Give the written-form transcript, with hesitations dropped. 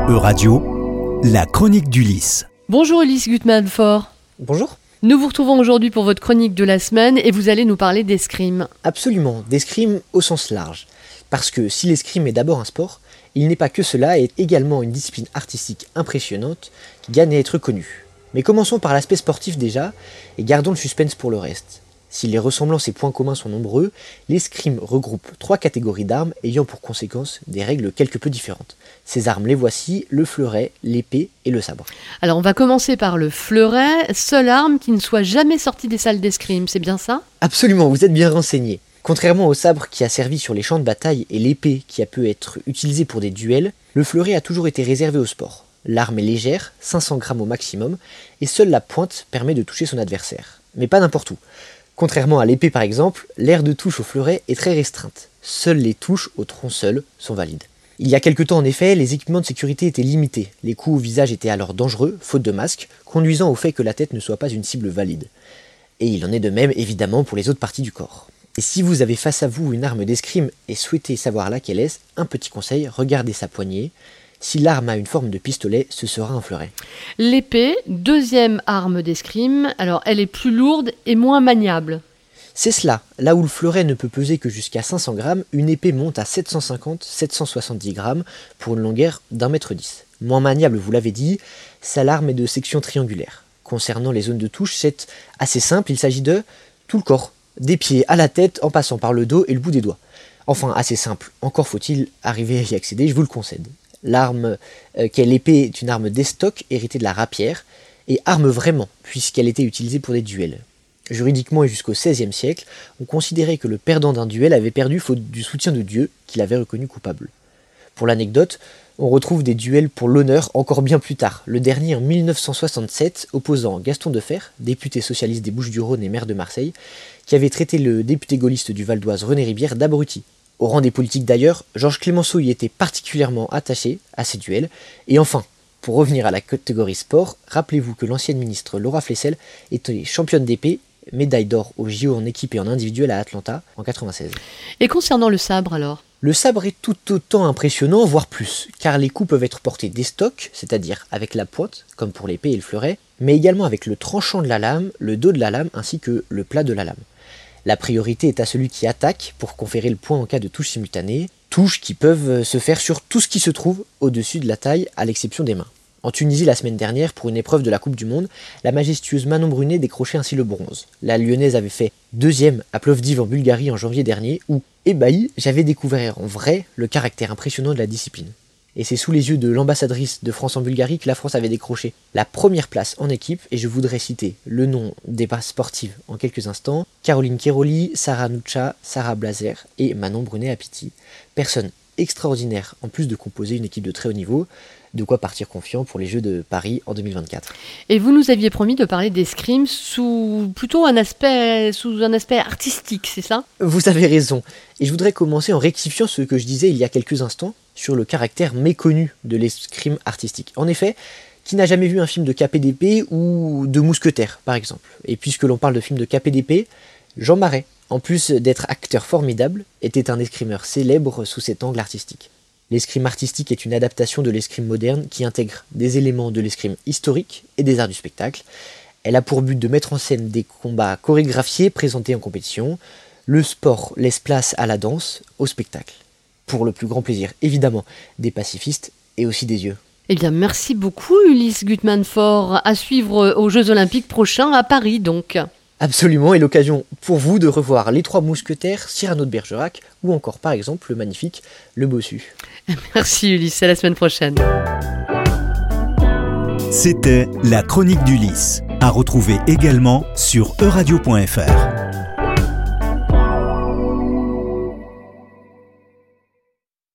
Euradio, la chronique d'Ulysse. Bonjour Ulysse Gutmann-Faure. Bonjour. Nous vous retrouvons aujourd'hui pour votre chronique de la semaine et vous allez nous parler d'escrime. Absolument, d'escrime au sens large. Parce que si l'escrime est d'abord un sport, il n'est pas que cela et également une discipline artistique impressionnante qui gagne à être connue. Mais commençons par l'aspect sportif déjà et gardons le suspense pour le reste. Si les ressemblances et points communs sont nombreux, l'escrime regroupe 3 catégories d'armes ayant pour conséquence des règles quelque peu différentes. Ces armes, les voici, le fleuret, l'épée et le sabre. Alors on va commencer par le fleuret, seule arme qui ne soit jamais sortie des salles d'escrime, c'est bien ça ? Absolument, vous êtes bien renseigné. Contrairement au sabre qui a servi sur les champs de bataille et l'épée qui a pu être utilisée pour des duels, le fleuret a toujours été réservé au sport. L'arme est légère, 500 grammes au maximum, et seule la pointe permet de toucher son adversaire. Mais pas n'importe où. Contrairement à l'épée par exemple, l'aire de touche au fleuret est très restreinte. Seules les touches au tronçol sont valides. Il y a quelque temps en effet, les équipements de sécurité étaient limités. Les coups au visage étaient alors dangereux, faute de masque, conduisant au fait que la tête ne soit pas une cible valide. Et il en est de même évidemment pour les autres parties du corps. Et si vous avez face à vous une arme d'escrime et souhaitez savoir laquelle est, un petit conseil, regardez sa poignée. Si l'arme a une forme de pistolet, ce sera un fleuret. L'épée, deuxième arme d'escrime, alors elle est plus lourde et moins maniable. C'est cela, là où le fleuret ne peut peser que jusqu'à 500 grammes, une épée monte à 750-770 grammes pour une longueur d'1,10 m. Moins maniable, vous l'avez dit, sa lame est de section triangulaire. Concernant les zones de touche, c'est assez simple, il s'agit de tout le corps, des pieds à la tête en passant par le dos et le bout des doigts. Enfin, assez simple, encore faut-il arriver à y accéder, je vous le concède. L'arme qu'est l'épée est une arme d'estoc héritée de la rapière, et arme vraiment, puisqu'elle était utilisée pour des duels. Juridiquement et jusqu'au XVIe siècle, on considérait que le perdant d'un duel avait perdu faute du soutien de Dieu, qu'il avait reconnu coupable. Pour l'anecdote, on retrouve des duels pour l'honneur encore bien plus tard, le dernier en 1967, opposant Gaston Defferre, député socialiste des Bouches-du-Rhône et maire de Marseille, qui avait traité le député gaulliste du Val d'Oise René Ribière d'abruti. Au rang des politiques d'ailleurs, Georges Clemenceau y était particulièrement attaché à ces duels. Et enfin, pour revenir à la catégorie sport, rappelez-vous que l'ancienne ministre Laura Flessel était championne d'épée, médaille d'or aux JO en équipe et en individuel à Atlanta en 1996. Et concernant le sabre alors ? Le sabre est tout autant impressionnant, voire plus, car les coups peuvent être portés d'estoc, c'est-à-dire avec la pointe, comme pour l'épée et le fleuret, mais également avec le tranchant de la lame, le dos de la lame ainsi que le plat de la lame. La priorité est à celui qui attaque pour conférer le point en cas de touche simultanée, touches qui peuvent se faire sur tout ce qui se trouve au-dessus de la taille à l'exception des mains. En Tunisie la semaine dernière, pour une épreuve de la Coupe du Monde, la majestueuse Manon Brunet décrochait ainsi le bronze. La Lyonnaise avait fait 2e à Plovdiv en Bulgarie en janvier dernier, où, ébahi, j'avais découvert en vrai le caractère impressionnant de la discipline. Et c'est sous les yeux de l'ambassadrice de France en Bulgarie que la France avait décroché la première place en équipe, et je voudrais citer le nom des sportives en quelques instants, Caroline Keroli, Sarah Nucha, Sarah Blazer et Manon Brunet-Apiti. Personnes extraordinaires en plus de composer une équipe de très haut niveau, de quoi partir confiant pour les Jeux de Paris en 2024. Et vous nous aviez promis de parler d'escrime sous un aspect artistique, c'est ça ? Vous avez raison, et je voudrais commencer en rectifiant ce que je disais il y a quelques instants sur le caractère méconnu de l'escrime artistique. En effet, qui n'a jamais vu un film de KPDP ou de mousquetaires, par exemple ? Et puisque l'on parle de films de KPDP, Jean Marais, en plus d'être acteur formidable, était un escrimeur célèbre sous cet angle artistique. L'escrime artistique est une adaptation de l'escrime moderne qui intègre des éléments de l'escrime historique et des arts du spectacle. Elle a pour but de mettre en scène des combats chorégraphiés présentés en compétition. Le sport laisse place à la danse, au spectacle. Pour le plus grand plaisir, évidemment, des pacifistes et aussi des yeux. Eh bien, merci beaucoup Ulysse Gutmann-Faure. À suivre aux Jeux Olympiques prochains à Paris donc. Absolument, et l'occasion pour vous de revoir les 3 mousquetaires, Cyrano de Bergerac, ou encore par exemple le magnifique Le Bossu. Merci Ulysse, à la semaine prochaine. C'était la chronique d'Ulysse, à retrouver également sur euradio.fr.